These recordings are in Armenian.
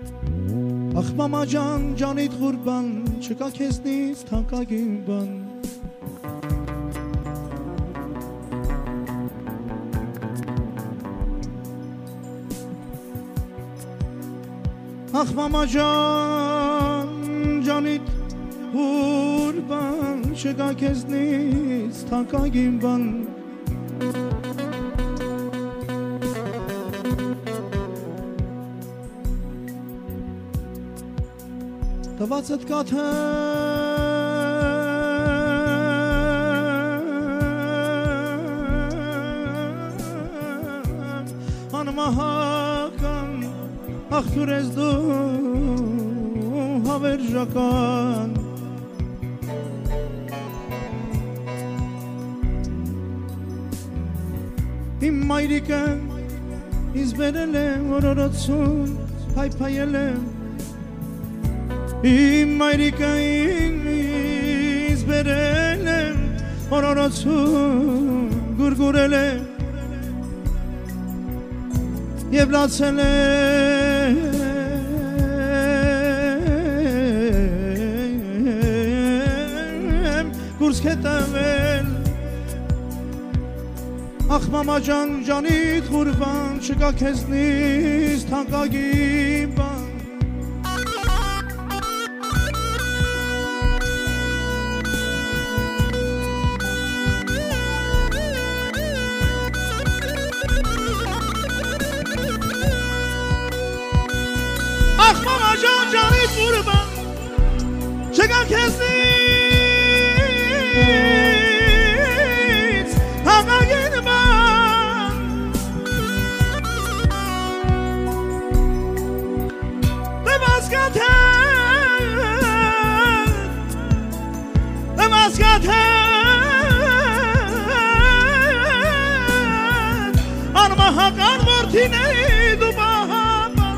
Ախ մամա ջան, ջանիդ ղուրբան, չկա քեզնից թանկագին բան Ախ մամա ջան, ջանիդ ղուրբան, չկա քեզնից թանկագին բան Տվածդ կաթեմ անմահական աղբյուր ես դու հավերժական Իմ մայրիկը ինձ բերել է օրորոցում փայփայել է Իմ մայրիկը ինձ բերել է օրորոցում գուրգուրել է և լացել է կուրսք է տվել Ախ մամա ջան, ջանիդ ղուրբան, չկա քեզնից թանկագին բան Ախ մամա ջան, ջանիդ ղուրբան, չկա քեզնից թանկագին բան Դեմաս կաթեն անմահական որդիների դու բահապան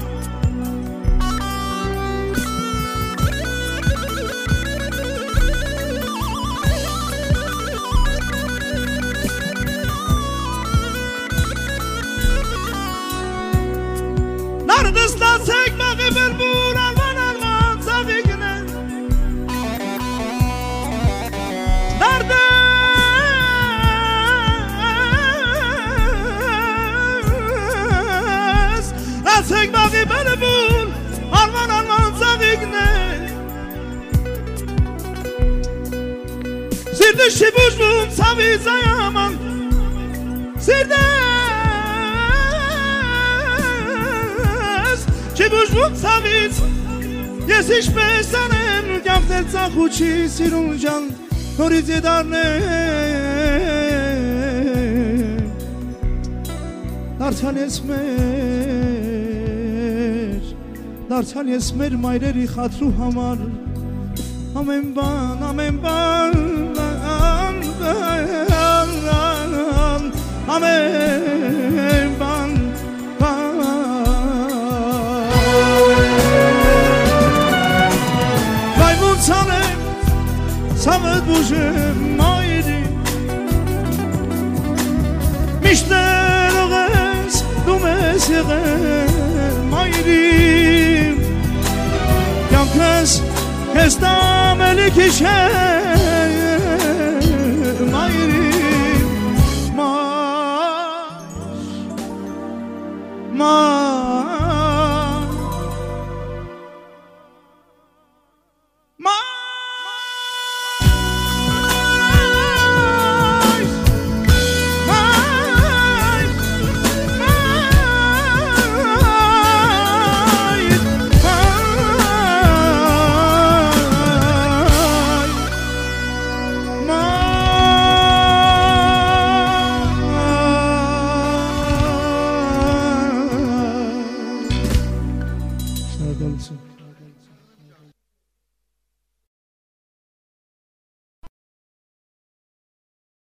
Նարդը ստացեք մաղի բերբուր Ալման ծաղիկներ Նարդը ստացեք մաղի բերբուր Ալման ծաղիկներ Սիրտը չի բուժվում ցավից այաման Սիրտս չի բուժվում ցավից Ես ինչպես անեմ կյանքներ ծախուչի սիրուն ջան նորից եդարնեմ Դարձան ես մեր մայրերի խատրու համար Ամեն բան Ամեն բան Վայմուն ցանեմ Ցավդ բուժեմ մայրի Միշտ ներող ես դու մեզ եղել մայրի Կյանքս քեզ տամելի քիշել մայրի Մայր